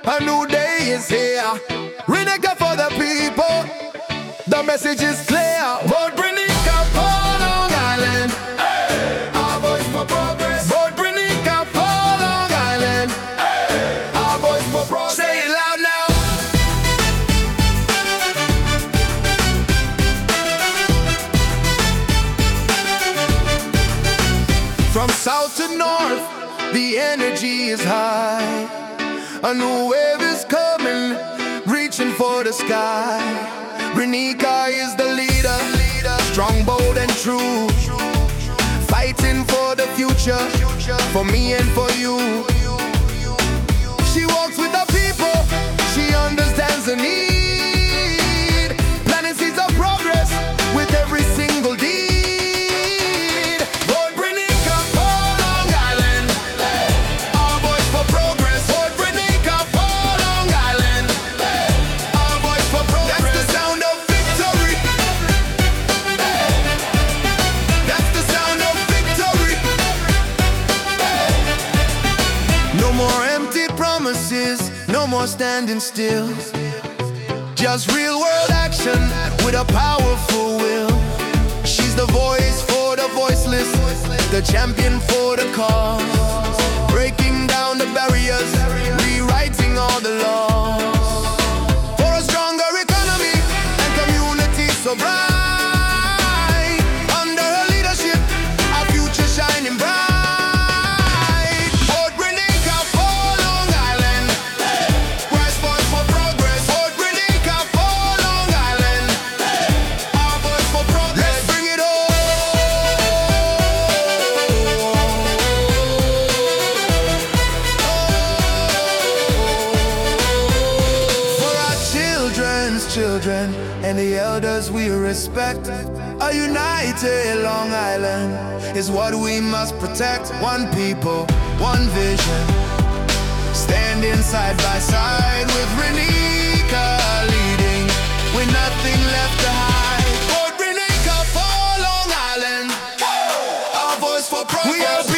A new day is here. Renica for the people. The message is clear. Vote Renica for Long Island. Hey. Our voice for progress. Vote Renica for Long Island. Hey. Our voice for progress. Say it loud now. From south to north, the energy is high. A new wave is coming, reaching for the sky. Renica is the leader, strong, bold and true, fighting for the future, for me and for you. She walks with the people, she understands the need, planting seeds of progress with every single deed. No more empty promises, no more standing still. Just real world action with a powerful will. She's the voice for the voiceless, the champion for the cause, breaking down the barriers, rewriting all the laws, for a stronger economy and community so bright. Under her leadership, our future shining bright. Children and the elders we respect. A united Long Island is what we must protect. One people, one vision, standing side by side with Renica leading, with nothing left to hide. Vote Renica for Long Island. Our voice for progress.